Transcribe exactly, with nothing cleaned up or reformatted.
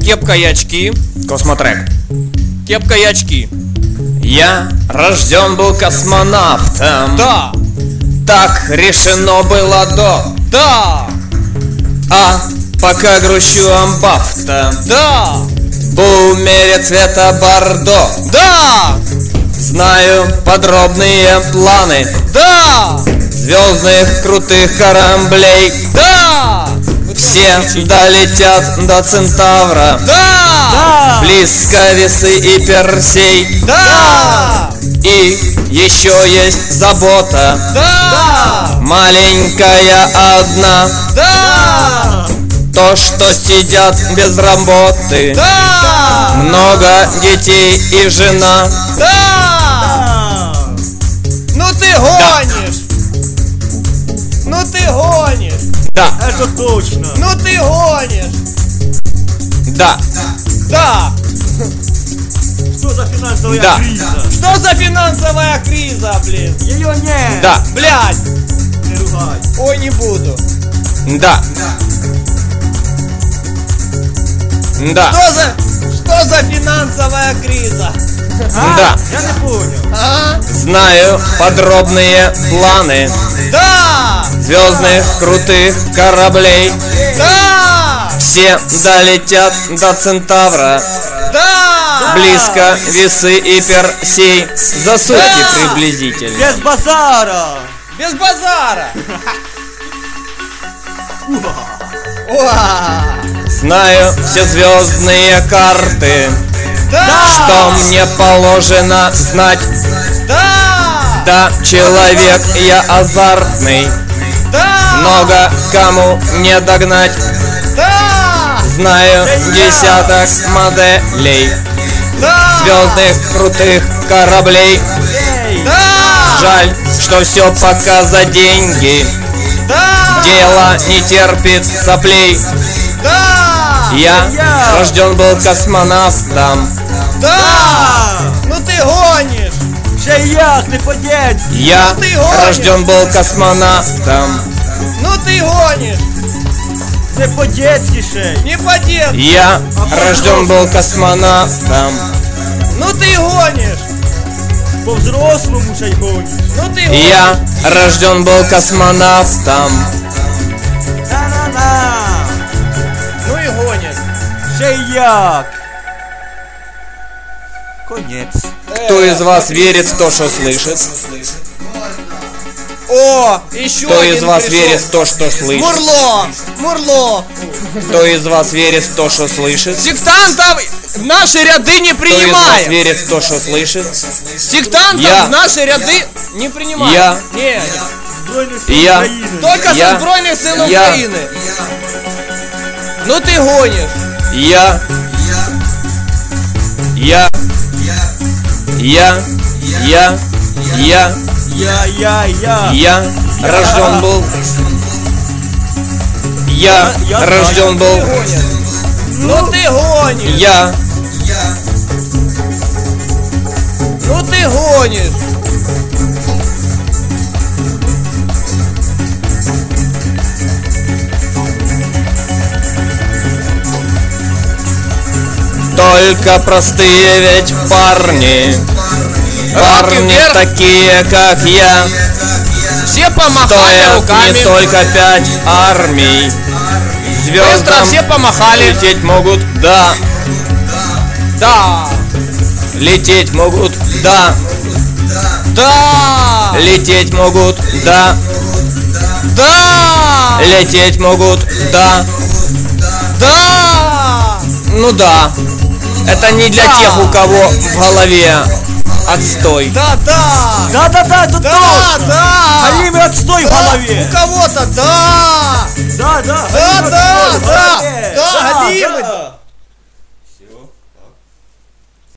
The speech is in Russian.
кепка и очки. Космотрек. Кепка и очки. Я рожден был космонавтом. Да. Так решено было до. Да. А пока грущу амбафта. Да. В умере цвета бордо. Да. Знаю подробные планы. Да. Звездных крутых кораблей. Да. Все долетят до Центавра. Да. Близко весы и Персей. Да. И еще есть забота. Да. Маленькая одна. Да. То, что сидят без работы. Да. Много детей и жена. Да. Ну ты гонишь. Ну ты гонишь. Да. Это точно. Ну ты гонишь. Да. Да. Что за финансовая Да. криза? Что за финансовая криза, блин? Ее нет. Да. Блядь. Не ругай. Ой, не буду. Да. Да. Что за... Что за финансовая криза? А? Да. Я не понял. А? Знаю подробные планы Да. звездных крутых кораблей. Да. Все долетят до Центавра. Да. Близко весы и Персей. За сутки Да. приблизительно. Без базара. Без базара. Уа. Знаю все звездные карты. Да. Что мне положено знать? Да. Да, человек я азартный. Да. Много кому не догнать. Да. Знаю десяток моделей Да. звездных крутых кораблей. Эй. Да. Жаль, что все пока за деньги. Да. Дело не терпит соплей. Да. Я Я. рожден был космонавтом. Да. Ну ты гонишь. Ще як, не по-детски. Я ты гонишь. рожден был космонавтом. Ну ты гонишь. Не по-детски ще. Не по-детски. Я рожден был космонавтом. Ну ты гонишь. По-взрослому ще й гониш. Ну ты гонишь. Я рожден был космонавтом. На-на-на. Ну и гонишь. Ще як. Конець. Кто из вас верит в то, что слышит? О, еще Кто один из вас пришел. верит в то, что слышит? Мурло, Мурло. Кто из вас верит в то, что слышит? Сектантов в наши ряды не Кто из вас принимаем. верит в то, что слышит? Сектантов Я. в наши ряды не принимаем. Я. Не, Збройних сил Я. України. только Я. со Збройных сил Я. Украины. Ну ты гонишь. Я. Я. Я. Я. Я. Я, я, я. Я рожден был. Я Я рожден Ты был. гонишь. Ну ты гонишь. Я. Ну ты гонишь. Только простые ведь парни. Парни вверх. такие, как я. Все помахали Стоят руками. не только пять армий. Быстро Звездам все помахали. лететь могут, да. Да. Лететь могут, да. Да. Лететь могут, да. Да. Лететь могут, да. Да. Ну да. Это не для Да. тех, у кого в голове отстой. Да, да. Да-да-да, это Да, точно. да. Галимый отстой в Да, голове. у кого-то да.